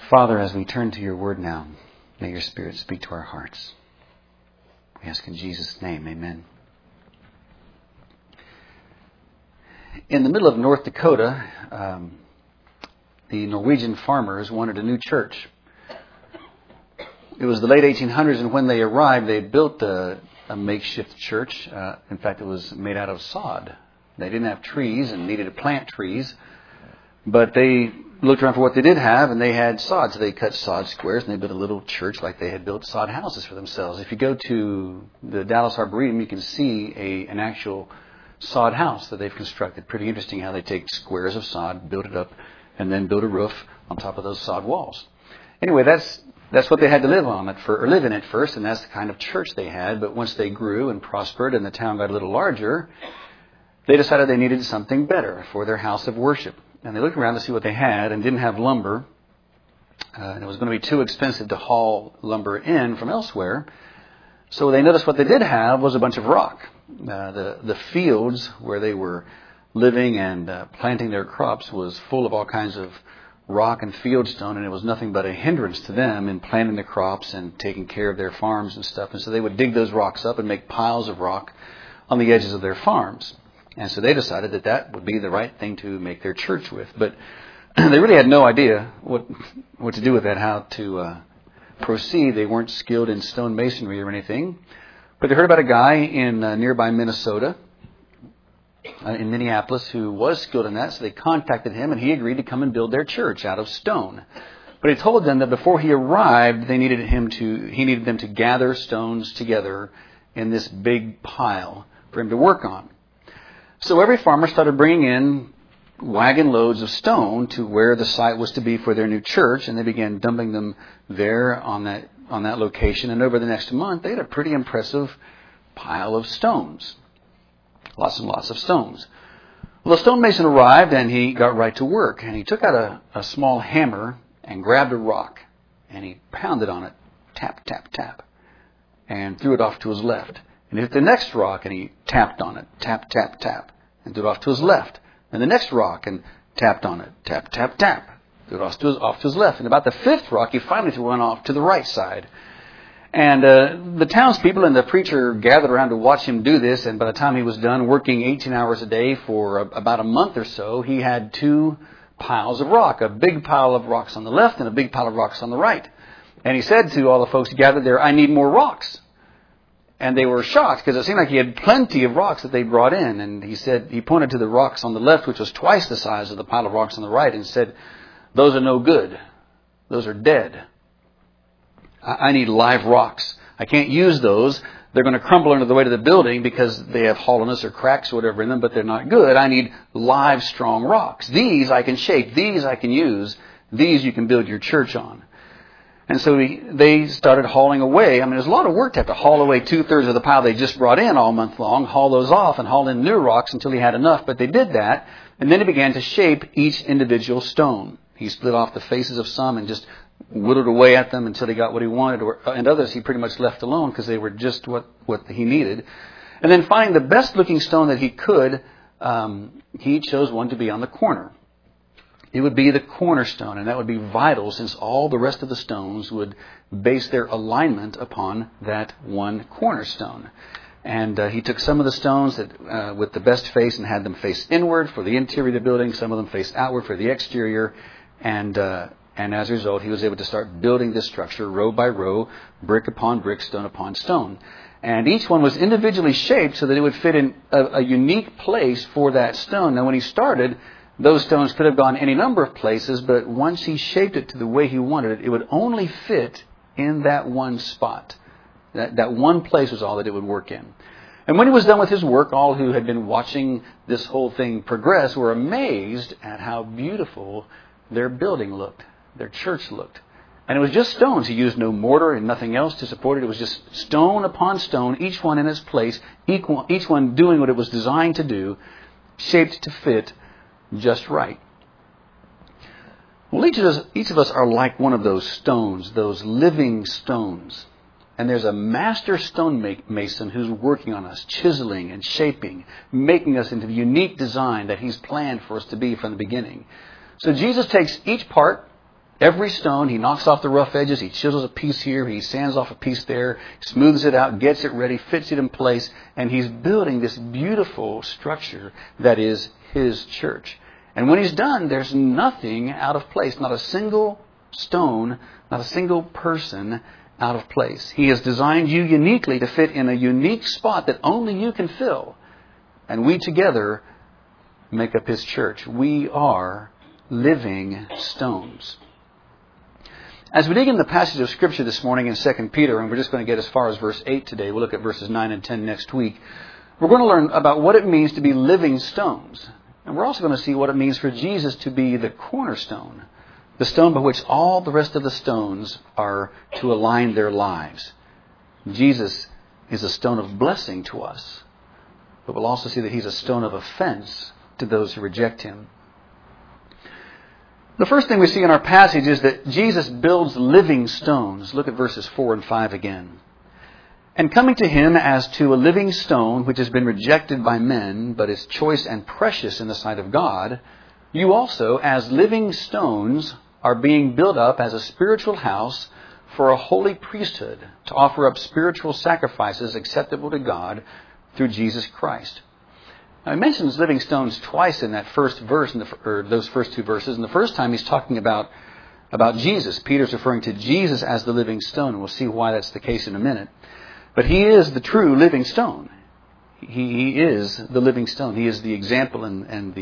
Father, as we turn to your word now, may your Spirit speak to our hearts. We ask in Jesus' name, amen. In the middle of North Dakota, the Norwegian farmers wanted a new church. It was the late 1800s, and when they arrived, they built a makeshift church. In fact, it was made out of sod. They didn't have trees and needed to plant trees, but they looked around for what they did have, and they had sod. So they cut sod squares, and they built a little church like they had built sod houses for themselves. If you go to the Dallas Arboretum, you can see an actual sod house that they've constructed. Pretty interesting how they take squares of sod, build it up, and then build a roof on top of those sod walls. Anyway, that's what they had to live in at first, and that's the kind of church they had. But once they grew and prospered and the town got a little larger, they decided they needed something better for their house of worship. And they looked around to see what they had and didn't have lumber. And it was going to be too expensive to haul lumber in from elsewhere. So they noticed what they did have was a bunch of rock. The fields where they were living and planting their crops was full of all kinds of rock and fieldstone, and it was nothing but a hindrance to them in planting the crops and taking care of their farms and stuff. And so they would dig those rocks up and make piles of rock on the edges of their farms. And so they decided that would be the right thing to make their church with. But they really had no idea what to do with that, how to proceed. They weren't skilled in stone masonry or anything. But they heard about a guy in nearby Minnesota, in Minneapolis, who was skilled in that. So they contacted him, and he agreed to come and build their church out of stone. But he told them that before he arrived, he needed them to gather stones together in this big pile for him to work on. So every farmer started bringing in wagon loads of stone to where the site was to be for their new church, and they began dumping them there on that location. And over the next month, they had a pretty impressive pile of stones. Lots and lots of stones. Well, the stonemason arrived, and he got right to work. And he took out a small hammer and grabbed a rock, and he pounded on it, tap, tap, tap, and threw it off to his left. And he hit the next rock, and he tapped on it, tap, tap, tap, and threw it off to his left. And the next rock, and tapped on it, tap, tap, tap, threw it off to his left. And about the fifth rock, he finally threw one off to the right side. And the townspeople and the preacher gathered around to watch him do this, and by the time he was done working 18 hours a day for about a month or so, he had two piles of rock, a big pile of rocks on the left and a big pile of rocks on the right. And he said to all the folks gathered there, "I need more rocks." And they were shocked because it seemed like he had plenty of rocks that they brought in. And he pointed to the rocks on the left, which was twice the size of the pile of rocks on the right, and said, "Those are no good. Those are dead. I need live rocks. I can't use those. They're going to crumble under the weight of the building because they have hollowness or cracks or whatever in them, but they're not good. I need live, strong rocks. These I can shape. These I can use. These you can build your church on." And so they started hauling away. I mean, there's a lot of work to have to haul away 2/3 of the pile they just brought in all month long, haul those off and haul in new rocks until he had enough. But they did that, and then he began to shape each individual stone. He split off the faces of some and just whittled away at them until he got what he wanted, and others he pretty much left alone because they were just what he needed. And then finding the best looking stone that he could, he chose one to be on the corner. It would be the cornerstone, and that would be vital since all the rest of the stones would base their alignment upon that one cornerstone. And he took some of the stones that with the best face and had them face inward for the interior of the building, some of them face outward for the exterior, and as a result, he was able to start building this structure row by row, brick upon brick, stone upon stone. And each one was individually shaped so that it would fit in a unique place for that stone. Now, when he started, those stones could have gone any number of places, but once he shaped it to the way he wanted it, it would only fit in that one spot. That one place was all that it would work in. And when he was done with his work, all who had been watching this whole thing progress were amazed at how beautiful their building looked, their church looked. And it was just stones. He used no mortar and nothing else to support it. It was just stone upon stone, each one in its place, each one doing what it was designed to do, shaped to fit just right. Well, each of us are like one of those stones, those living stones. And there's a master stonemason who's working on us, chiseling and shaping, making us into the unique design that he's planned for us to be from the beginning. So Jesus takes each part Every stone, he knocks off the rough edges, he chisels a piece here, he sands off a piece there, smooths it out, gets it ready, fits it in place, and he's building this beautiful structure that is his church. And when he's done, there's nothing out of place, not a single stone, not a single person out of place. He has designed you uniquely to fit in a unique spot that only you can fill. And we together make up his church. We are living stones. As we dig into the passage of Scripture this morning in 2 Peter, and we're just going to get as far as verse 8 today, we'll look at verses 9 and 10 next week, we're going to learn about what it means to be living stones. And we're also going to see what it means for Jesus to be the cornerstone, the stone by which all the rest of the stones are to align their lives. Jesus is a stone of blessing to us, but we'll also see that he's a stone of offense to those who reject him. The first thing we see in our passage is that Jesus builds living stones. Look at verses 4 and 5 again. And coming to him as to a living stone, which has been rejected by men, but is choice and precious in the sight of God, you also, as living stones, are being built up as a spiritual house for a holy priesthood, to offer up spiritual sacrifices acceptable to God through Jesus Christ. Now, he mentions living stones twice in that first verse, or those first two verses. And the first time he's talking about Jesus. Peter's referring to Jesus as the living stone. We'll see why that's the case in a minute. But he is the true living stone. He is the living stone. He is the example and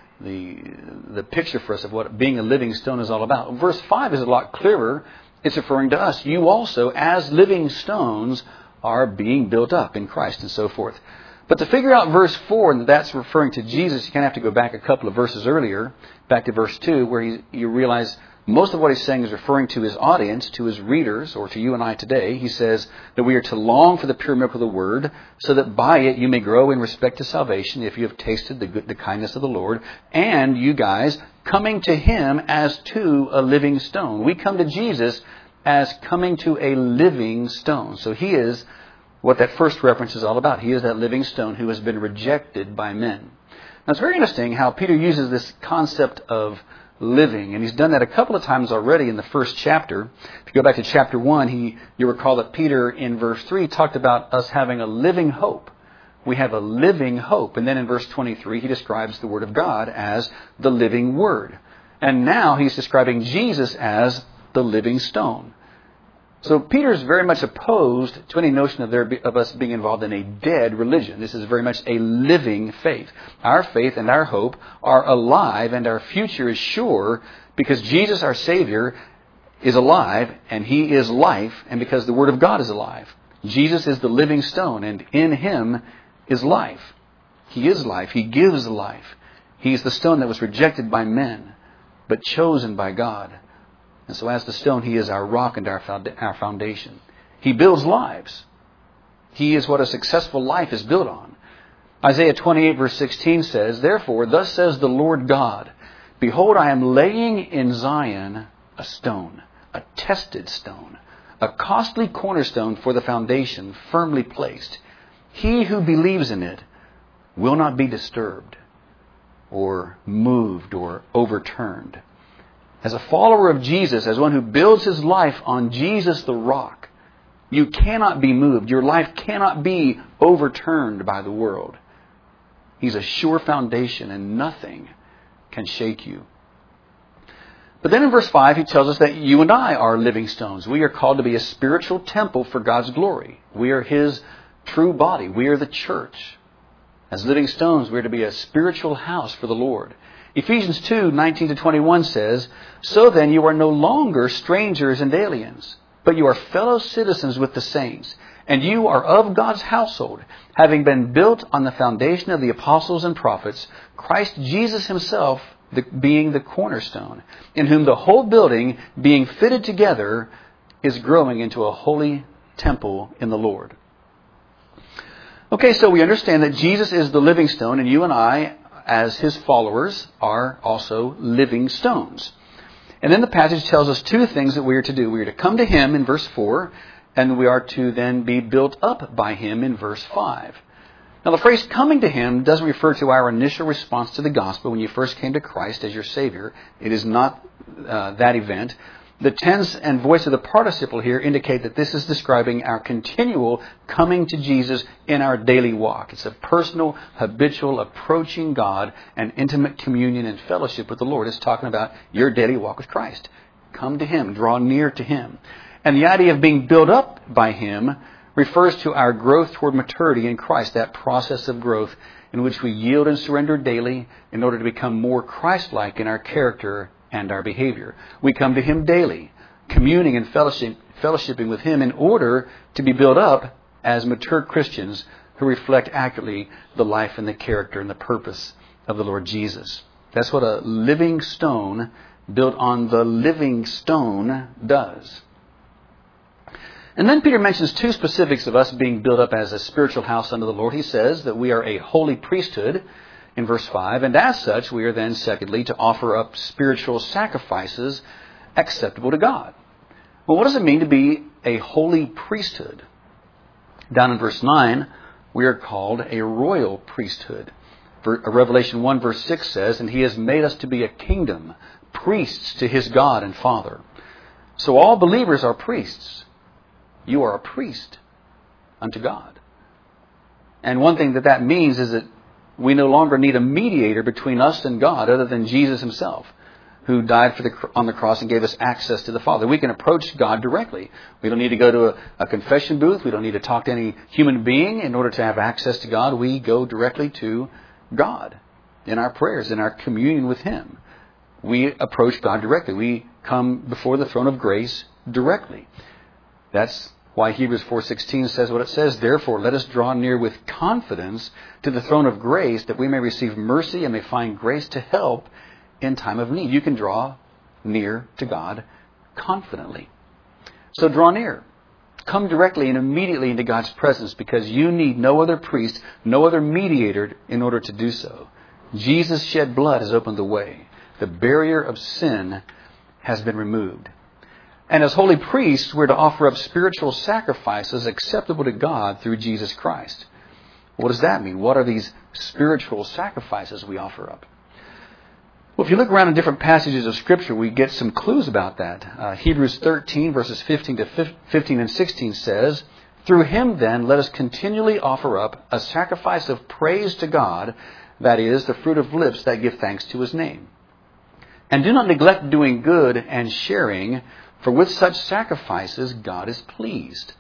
the picture for us of what being a living stone is all about. Verse 5 is a lot clearer. It's referring to us. You also, as living stones, are being built up in Christ and so forth. But to figure out verse 4, and that's referring to Jesus, you kind of have to go back a couple of verses earlier, back to verse 2, where you realize most of what he's saying is referring to his audience, to his readers, or to you and I today. He says that we are to long for the pure milk of the Word, so that by it you may grow in respect to salvation, if you have tasted the kindness of the Lord, and you guys coming to him as to a living stone. We come to Jesus as coming to a living stone. So he is what that first reference is all about. He is that living stone who has been rejected by men. Now it's very interesting how Peter uses this concept of living, and he's done that a couple of times already in the first chapter. If you go back to chapter 1, you recall that Peter in verse 3 talked about us having a living hope. We have a living hope. And then in verse 23 he describes the Word of God as the living Word. And now he's describing Jesus as the living stone. So Peter's very much opposed to any notion of us being involved in a dead religion. This is very much a living faith. Our faith and our hope are alive, and our future is sure because Jesus, our Savior, is alive, and he is life, and because the Word of God is alive. Jesus is the living stone, and in him is life. He is life. He gives life. He is the stone that was rejected by men, but chosen by God. And so as the stone, he is our rock and our foundation. He builds lives. He is what a successful life is built on. Isaiah 28 verse 16 says, Therefore, thus says the Lord God, Behold, I am laying in Zion a stone, a tested stone, a costly cornerstone for the foundation, firmly placed. He who believes in it will not be disturbed or moved or overturned. As a follower of Jesus, as one who builds his life on Jesus the rock, you cannot be moved. Your life cannot be overturned by the world. He's a sure foundation, and nothing can shake you. But then in verse 5, he tells us that you and I are living stones. We are called to be a spiritual temple for God's glory. We are his true body. We are the church. As living stones, we are to be a spiritual house for the Lord. Ephesians 2:19-21 says, So then you are no longer strangers and aliens, but you are fellow citizens with the saints, and you are of God's household, having been built on the foundation of the apostles and prophets, Christ Jesus himself being the cornerstone, in whom the whole building, being fitted together, is growing into a holy temple in the Lord. Okay, so we understand that Jesus is the living stone, and you and I, as his followers, are also living stones. And then the passage tells us two things that we are to do. We are to come to him in verse 4, and we are to then be built up by him in verse 5. Now, the phrase coming to Him doesn't refer to our initial response to the gospel when you first came to Christ as your Savior. It is not that event. The tense and voice of the participle here indicate that this is describing our continual coming to Jesus in our daily walk. It's a personal, habitual approaching God and intimate communion and fellowship with the Lord. It's talking about your daily walk with Christ. Come to Him, draw near to Him. And the idea of being built up by Him refers to our growth toward maturity in Christ, that process of growth in which we yield and surrender daily in order to become more Christ-like in our character and our behavior. We come to Him daily, communing and fellowshipping with Him in order to be built up as mature Christians who reflect accurately the life and the character and the purpose of the Lord Jesus. That's what a living stone built on the living stone does. And then Peter mentions two specifics of us being built up as a spiritual house unto the Lord. He says that we are a holy priesthood in verse 5, and as such we are then, secondly, to offer up spiritual sacrifices acceptable to God. Well, what does it mean to be a holy priesthood? Down in verse 9, we are called a royal priesthood. Revelation 1 verse 6 says, and He has made us to be a kingdom, priests to His God and Father. So all believers are priests. You are a priest unto God. And one thing that means is that we no longer need a mediator between us and God other than Jesus Himself, who died on the cross and gave us access to the Father. We can approach God directly. We don't need to go to a confession booth. We don't need to talk to any human being in order to have access to God. We go directly to God in our prayers, in our communion with Him. We approach God directly. We come before the throne of grace directly. That's why Hebrews 4:16 says what it says. Therefore, let us draw near with confidence to the throne of grace that we may receive mercy and may find grace to help in time of need. You can draw near to God confidently. So draw near. Come directly and immediately into God's presence because you need no other priest, no other mediator in order to do so. Jesus' shed blood has opened the way. The barrier of sin has been removed. And as holy priests, we're to offer up spiritual sacrifices acceptable to God through Jesus Christ. What does that mean? What are these spiritual sacrifices we offer up? Well, if you look around in different passages of Scripture, we get some clues about that. Hebrews 13, verses 15 and 16 says, through Him then let us continually offer up a sacrifice of praise to God, that is, the fruit of lips that give thanks to His name. And do not neglect doing good and sharing, for with such sacrifices God is pleased.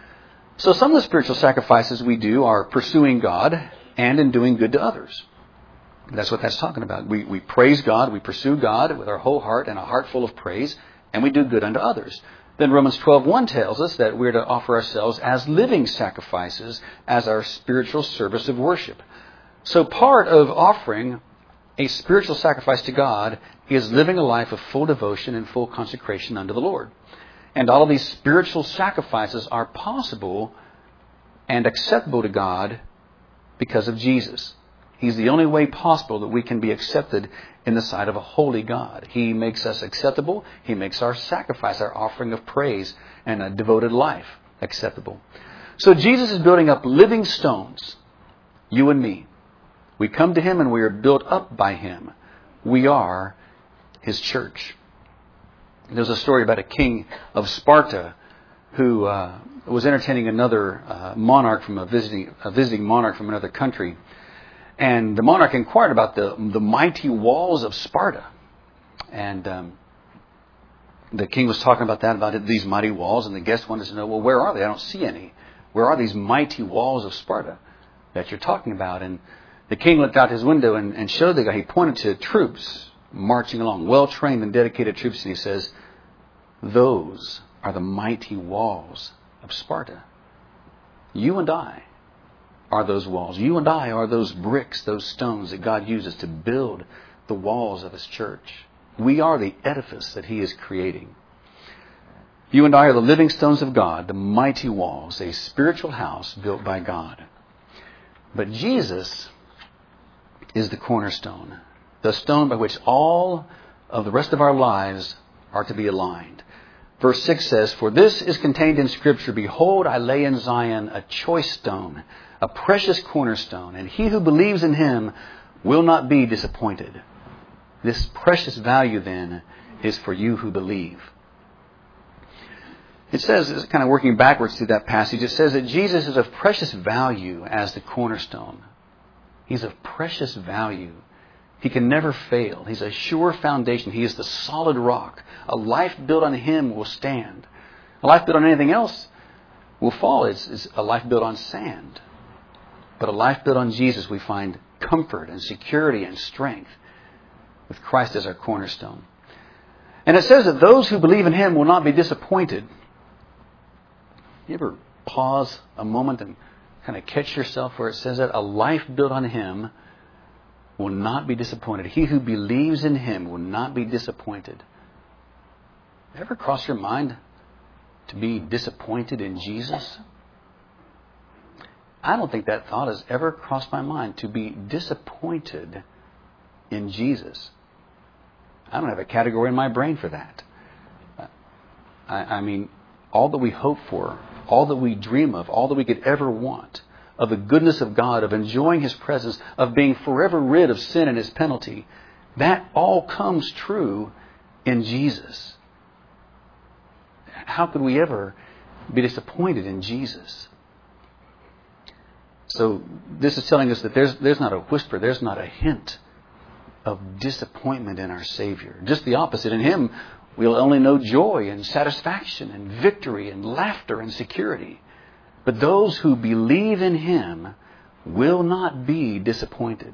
So some of the spiritual sacrifices we do are pursuing God and in doing good to others. That's what that's talking about. We praise God, we pursue God with our whole heart and a heart full of praise, and we do good unto others. Then Romans 12:1 tells us that we're to offer ourselves as living sacrifices as our spiritual service of worship. So part of offering a spiritual sacrifice to God is living a life of full devotion and full consecration unto the Lord. And all of these spiritual sacrifices are possible and acceptable to God because of Jesus. He's the only way possible that we can be accepted in the sight of a holy God. He makes us acceptable. He makes our sacrifice, our offering of praise and a devoted life acceptable. So Jesus is building up living stones, you and me. We come to Him and we are built up by Him. We are His church. There's a story about a king of Sparta who was entertaining another monarch from a visiting monarch from another country. And the monarch inquired about the mighty walls of Sparta. And the king was talking about these mighty walls, and the guest wanted to know, well, where are they? I don't see any. Where are these mighty walls of Sparta that you're talking about? And the king looked out his window and showed the guy. He pointed to troops marching along, well-trained and dedicated troops, and he says, those are the mighty walls of Sparta. You and I are those walls. You and I are those bricks, those stones that God uses to build the walls of His church. We are the edifice that He is creating. You and I are the living stones of God, the mighty walls, a spiritual house built by God. But Jesus is the cornerstone, the stone by which all of the rest of our lives are to be aligned. Verse 6 says, "For this is contained in Scripture, Behold, I lay in Zion a choice stone, a precious cornerstone, and he who believes in him will not be disappointed." This precious value then is for you who believe. It says, it's kind of working backwards through that passage, it says that Jesus is of precious value as the cornerstone. He's of precious value. He can never fail. He's a sure foundation. He is the solid rock. A life built on Him will stand. A life built on anything else will fall. It's a life built on sand. But a life built on Jesus, we find comfort and security and strength with Christ as our cornerstone. And it says that those who believe in Him will not be disappointed. You ever pause a moment and kind of catch yourself where it says that? A life built on Him will not be disappointed. He who believes in Him will not be disappointed. Ever cross your mind to be disappointed in Jesus? I don't think that thought has ever crossed my mind, to be disappointed in Jesus. I don't have a category in my brain for that. I mean, all that we hope for, all that we dream of, all that we could ever want, of the goodness of God, of enjoying His presence, of being forever rid of sin and His penalty, that all comes true in Jesus. How could we ever be disappointed in Jesus? So this is telling us that there's not a whisper, there's not a hint of disappointment in our Savior. Just the opposite. In Him, we'll only know joy and satisfaction and victory and laughter and security. But those who believe in Him will not be disappointed.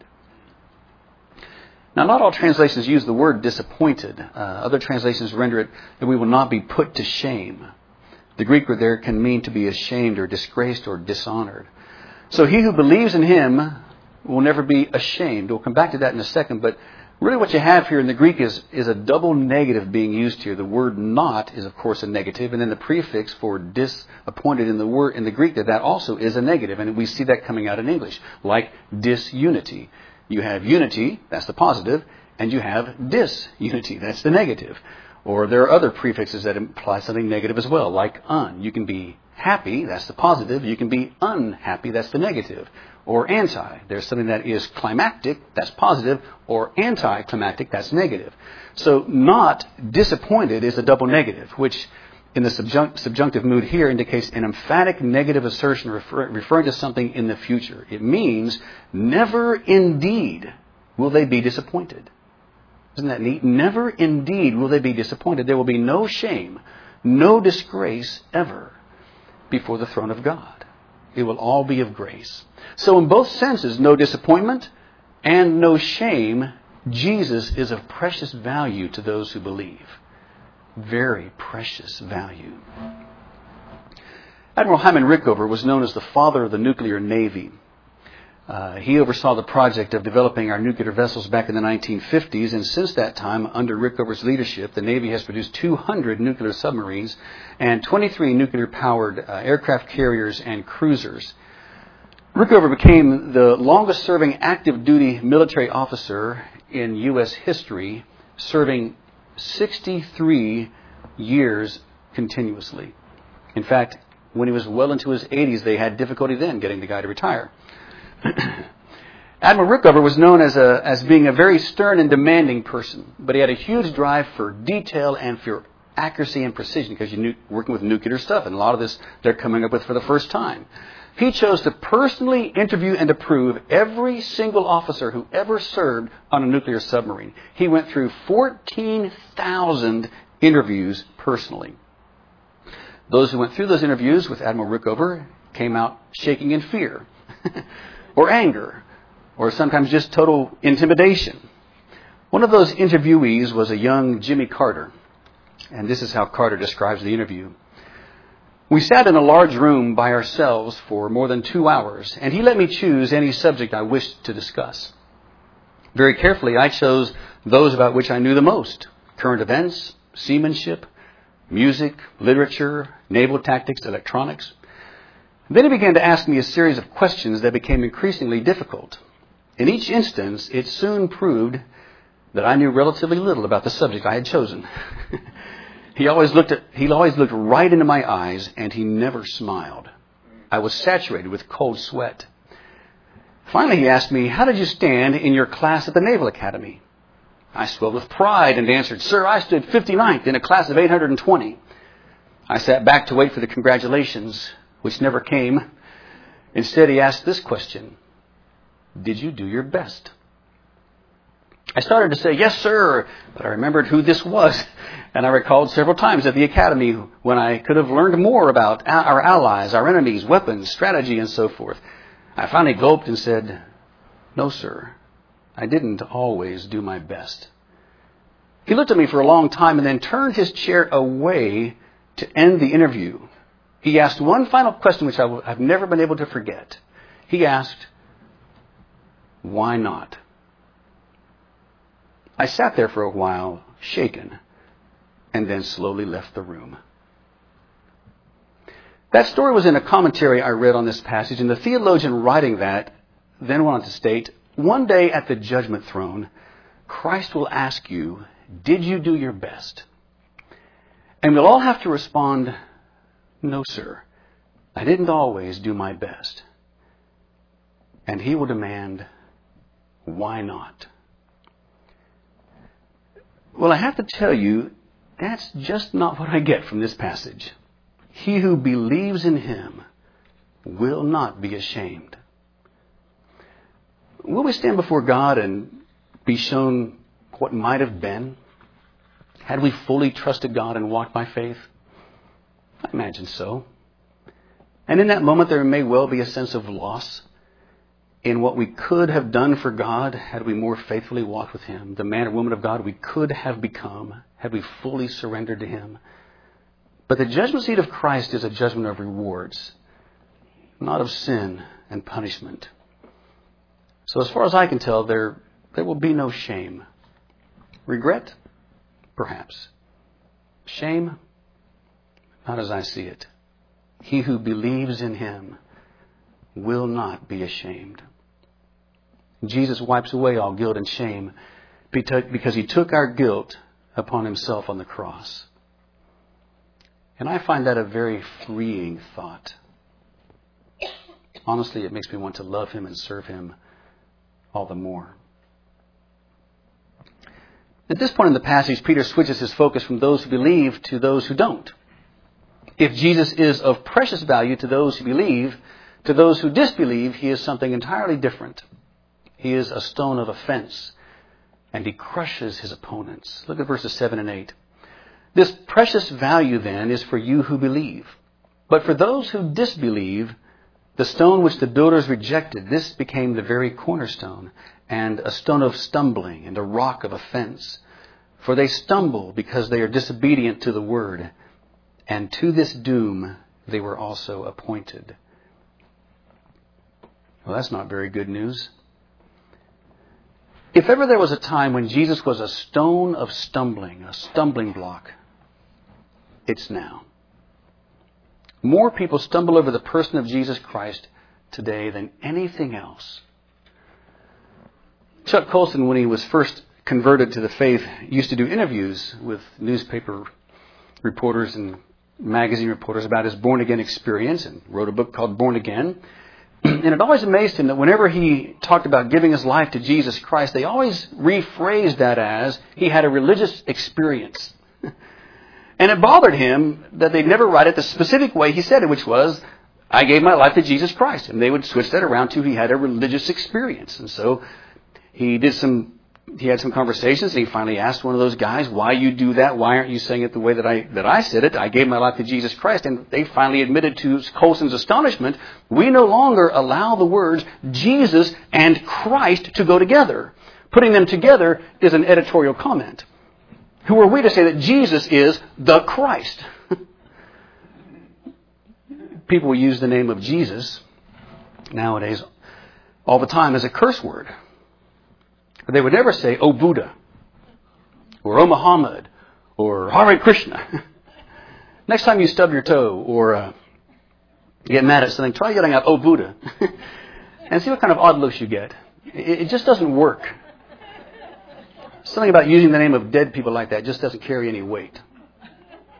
Now, not all translations use the word disappointed. Other translations render it that we will not be put to shame. The Greek word there can mean to be ashamed or disgraced or dishonored. So he who believes in Him will never be ashamed. We'll come back to that in a second, but really what you have here in the Greek is a double negative being used here. The word not is, of course, a negative, and then the prefix for disappointed in the Greek, that also is a negative, and we see that coming out in English, like disunity. You have unity, that's the positive, and you have disunity, that's the negative. Or there are other prefixes that imply something negative as well, like un. You can be happy, that's the positive. You can be unhappy, that's the negative. Or anti. There's something that is climactic, that's positive, or anticlimactic, that's negative. So not disappointed is a double negative, which in the subjunctive mood here indicates an emphatic negative assertion referring to something in the future. It means never indeed will they be disappointed. Isn't that neat? Never indeed will they be disappointed. There will be no shame, no disgrace ever before the throne of God. It will all be of grace. So in both senses, no disappointment and no shame, Jesus is of precious value to those who believe. Very precious value. Admiral Hyman Rickover was known as the father of the nuclear navy. He oversaw the project of developing our nuclear vessels back in the 1950s, and since that time, under Rickover's leadership, the Navy has produced 200 nuclear submarines and 23 nuclear-powered aircraft carriers and cruisers. Rickover became the longest-serving active-duty military officer in U.S. history, serving 63 years continuously. In fact, when he was well into his 80s, they had difficulty then getting the guy to retire. Admiral Rickover was known as being a very stern and demanding person, but he had a huge drive for detail and for accuracy and precision, because you're working with nuclear stuff, and a lot of this they're coming up with for the first time. He chose to personally interview and approve every single officer who ever served on a nuclear submarine. He went through 14,000 interviews personally. Those who went through those interviews with Admiral Rickover came out shaking in fear or anger, or sometimes just total intimidation. One of those interviewees was a young Jimmy Carter, and this is how Carter describes the interview. We sat in a large room by ourselves for more than 2 hours, and he let me choose any subject I wished to discuss. Very carefully, I chose those about which I knew the most: current events, seamanship, music, literature, naval tactics, electronics. Then he began to ask me a series of questions that became increasingly difficult. In each instance, it soon proved that I knew relatively little about the subject I had chosen. He always looked right into my eyes, and he never smiled. I was saturated with cold sweat. Finally, he asked me, "How did you stand in your class at the Naval Academy?" I swelled with pride and answered, "Sir, I stood 59th in a class of 820. I sat back to wait for the congratulations, which never came. Instead, he asked this question: "Did you do your best?" I started to say, "Yes, sir," but I remembered who this was, and I recalled several times at the academy when I could have learned more about our allies, our enemies, weapons, strategy, and so forth. I finally gulped and said, "No, sir, I didn't always do my best." He looked at me for a long time and then turned his chair away to end the interview. He asked one final question which I've never been able to forget. He asked, "Why not?" I sat there for a while, shaken, and then slowly left the room. That story was in a commentary I read on this passage, and the theologian writing that then went on to state, one day at the judgment throne, Christ will ask you, "Did you do your best?" And we'll all have to respond, "No, sir, I didn't always do my best." And he will demand, "Why not?" Well, I have to tell you, that's just not what I get from this passage. He who believes in him will not be ashamed. Will we stand before God and be shown what might have been? Had we fully trusted God and walked by faith? I imagine so. And in that moment, there may well be a sense of loss in what we could have done for God had we more faithfully walked with him, the man or woman of God we could have become had we fully surrendered to him. But the judgment seat of Christ is a judgment of rewards, not of sin and punishment. So as far as I can tell, there will be no shame. Regret? Perhaps. Shame? Not as I see it. He who believes in him will not be ashamed. Jesus wipes away all guilt and shame because he took our guilt upon himself on the cross. And I find that a very freeing thought. Honestly, it makes me want to love him and serve him all the more. At this point in the passage, Peter switches his focus from those who believe to those who don't. If Jesus is of precious value to those who believe, to those who disbelieve, he is something entirely different. He is a stone of offense, and he crushes his opponents. Look at verses 7 and 8. This precious value, then, is for you who believe. But for those who disbelieve, the stone which the builders rejected, this became the very cornerstone, and a stone of stumbling and a rock of offense. For they stumble because they are disobedient to the word, and to this doom they were also appointed. Well, that's not very good news. If ever there was a time when Jesus was a stone of stumbling, a stumbling block, it's now. More people stumble over the person of Jesus Christ today than anything else. Chuck Colson, when he was first converted to the faith, used to do interviews with newspaper reporters and magazine reporters about his born-again experience and wrote a book called Born Again. And it always amazed him that whenever he talked about giving his life to Jesus Christ, they always rephrased that as he had a religious experience. And it bothered him that they'd never write it the specific way he said it, which was, "I gave my life to Jesus Christ." And they would switch that around to he had a religious experience. And so he had some conversations, and he finally asked one of those guys, "Why you do that? Why aren't you saying it the way that I said it? I gave my life to Jesus Christ." And they finally admitted to Colson's astonishment, "We no longer allow the words Jesus and Christ to go together. Putting them together is an editorial comment. Who are we to say that Jesus is the Christ?" People use the name of Jesus nowadays all the time as a curse word. But they would never say, "Oh Buddha," or "Oh Muhammad," or "Hare Krishna." Next time you stub your toe or get mad at something, try yelling out, "Oh Buddha," and see what kind of odd looks you get. It just doesn't work. Something about using the name of dead people like that just doesn't carry any weight.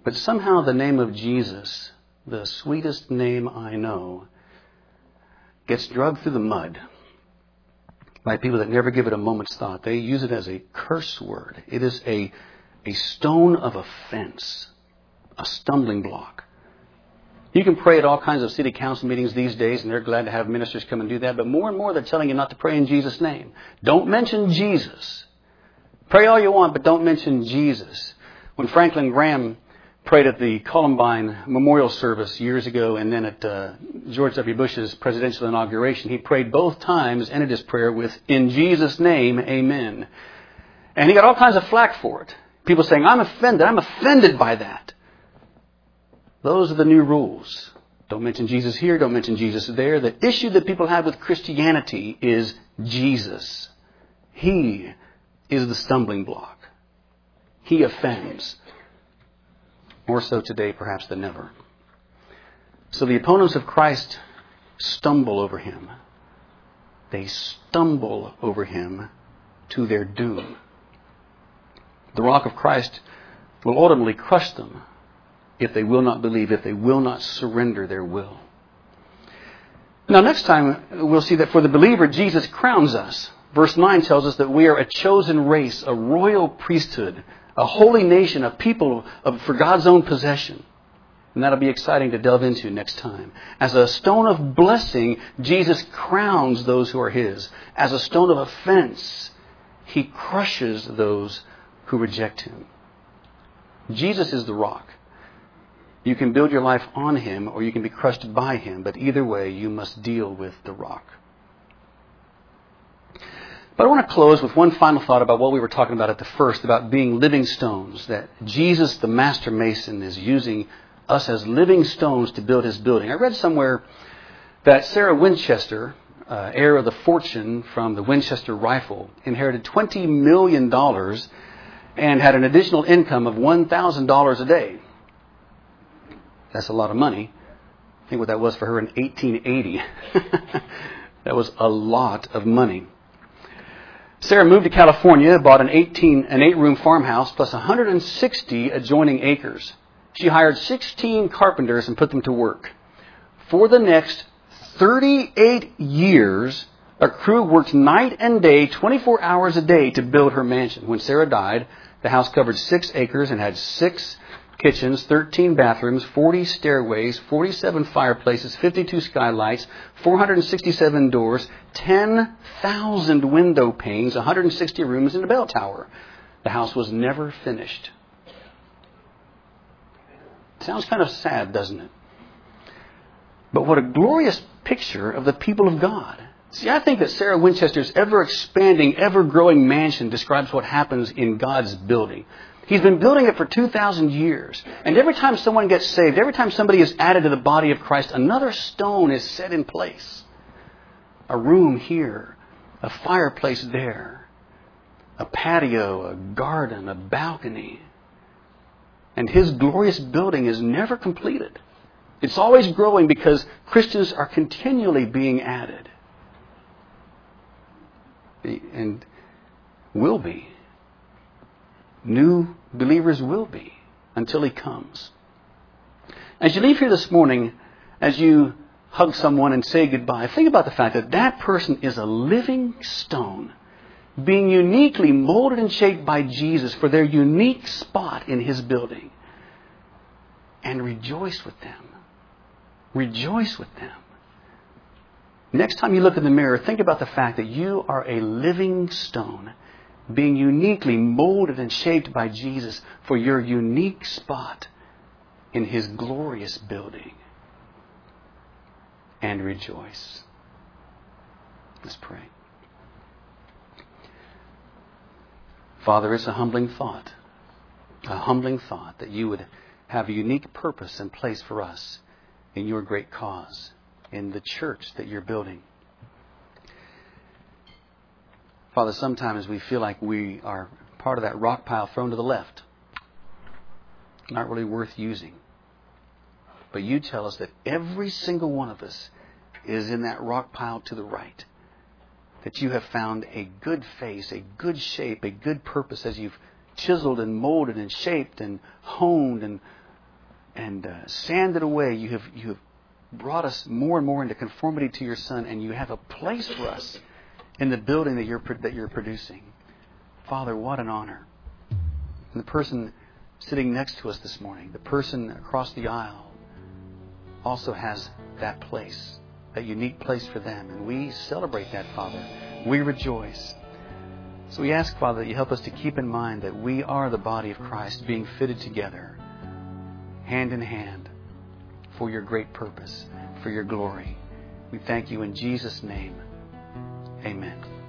But somehow the name of Jesus, the sweetest name I know, gets dragged through the mud by people that never give it a moment's thought. They use it as a curse word. It is a stone of offense, a stumbling block. You can pray at all kinds of city council meetings these days, and they're glad to have ministers come and do that. But more and more they're telling you not to pray in Jesus' name. Don't mention Jesus. Pray all you want, but don't mention Jesus. When Franklin Graham prayed at the Columbine Memorial Service years ago, and then at George W. Bush's presidential inauguration, he prayed both times, ended his prayer with, "In Jesus' name, amen." And he got all kinds of flack for it. People saying, I'm offended by that. Those are the new rules. Don't mention Jesus here, don't mention Jesus there. The issue that people have with Christianity is Jesus. He is the stumbling block. He offends. More so today, perhaps, than ever. So the opponents of Christ stumble over Him. They stumble over Him to their doom. The rock of Christ will ultimately crush them if they will not believe, if they will not surrender their will. Now, next time, we'll see that for the believer, Jesus crowns us. Verse 9 tells us that we are a chosen race, a royal priesthood, a holy nation, a people for God's own possession. And that'll be exciting to delve into next time. As a stone of blessing, Jesus crowns those who are His. As a stone of offense, He crushes those who reject Him. Jesus is the rock. You can build your life on Him, or you can be crushed by Him. But either way, you must deal with the rock. But I want to close with one final thought about what we were talking about at the first, about being living stones. That Jesus, the master mason, is using us as living stones to build His building. I read somewhere that Sarah Winchester, heir of the fortune from the Winchester rifle, inherited $20 million and had an additional income of $1,000 a day. That's a lot of money. Think what that was for her in 1880. That was a lot of money. Sarah moved to California, bought an 8-room farmhouse plus 160 adjoining acres. She hired 16 carpenters and put them to work. For the next 38 years, a crew worked night and day, 24 hours a day, to build her mansion. When Sarah died, the house covered 6 acres and had 6 kitchens, 13 bathrooms, 40 stairways, 47 fireplaces, 52 skylights, 467 doors, 10,000 window panes, 160 rooms, and a bell tower. The house was never finished. Sounds kind of sad, doesn't it? But what a glorious picture of the people of God. See, I think that Sarah Winchester's ever-expanding, ever-growing mansion describes what happens in God's building. He's been building it for 2,000 years. And every time someone gets saved, every time somebody is added to the body of Christ, another stone is set in place. A room here, a fireplace there, a patio, a garden, a balcony. And His glorious building is never completed. It's always growing because Christians are continually being added. And will be. New believers will be until He comes. As you leave here this morning, as you hug someone and say goodbye, think about the fact that that person is a living stone, being uniquely molded and shaped by Jesus for their unique spot in His building. And rejoice with them. Rejoice with them. Next time you look in the mirror, think about the fact that you are a living stone, being uniquely molded and shaped by Jesus for your unique spot in His glorious building. And rejoice. Let's pray. Father, it's a humbling thought that you would have a unique purpose and place for us in your great cause, in the church that you're building. Father, sometimes we feel like we are part of that rock pile thrown to the left. Not really worth using. But you tell us that every single one of us is in that rock pile to the right. That you have found a good face, a good shape, a good purpose as you've chiseled and molded and shaped and honed and sanded away. You have brought us more and more into conformity to your Son, and you have a place for us in the building that you're producing. Father, what an honor. And the person sitting next to us this morning, the person across the aisle, also has that place, that unique place for them. And we celebrate that, Father. We rejoice. So we ask, Father, that you help us to keep in mind that we are the body of Christ being fitted together, hand in hand, for your great purpose, for your glory. We thank you in Jesus' name. Amen.